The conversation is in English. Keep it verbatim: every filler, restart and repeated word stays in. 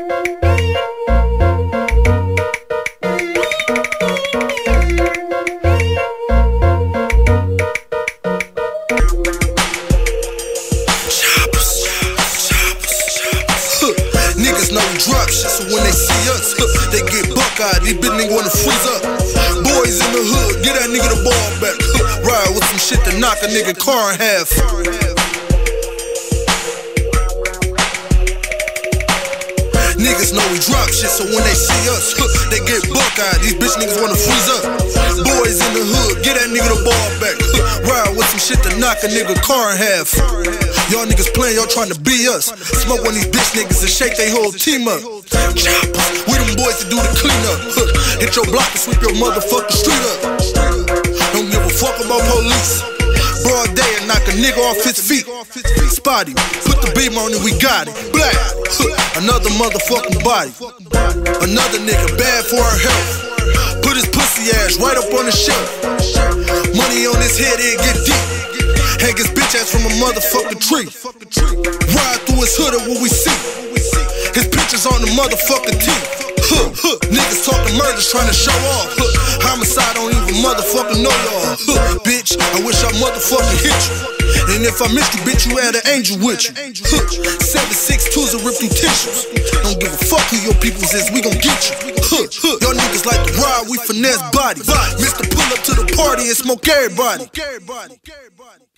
Niggas know we drop shit, so when they see us, huh, they get buck-eyed. These bitch niggas wanna freeze up. Boys in the hood, get that nigga the ball back. Huh, ride with some shit to knock a nigga car in half. Niggas know we drop shit, so when they see us, huh, they get buck-eyed. These bitch niggas wanna freeze up. Boys in the hood, get that nigga the ball back. Huh, ride with some shit to knock a nigga car in half. Y'all niggas playing, y'all trying to be us. Smoke on these bitch niggas and shake they whole team up. Choppers, we them boys to do the cleanup. Huh, hit your block and sweep your motherfucking street up. Don't give a fuck about police. Broad day and knock a nigga off his feet. Spotty, put the beam on it, we got it. Black, huh, another motherfucking body. Another nigga bad for our health. Put his pussy ass right up on the shelf. Money on his head, it get deep. Hang his bitch ass from a motherfucking tree. Ride through his hood at what we see. His pictures on the motherfucking tee. Huh, huh. Niggas talking murders trying to show off. Huh. Homicide don't even motherfucking know y'all. Huh. Bitch, I wish I motherfucking hit you. And if I missed you, bitch, you had an angel with you. Huh. Seven six twos and rip through tissues. Don't give a fuck who your peoples is, we gon' get you. Huh. Huh. Y'all niggas like to ride, we finesse bodies. Mister Pull up to the party and smoke everybody.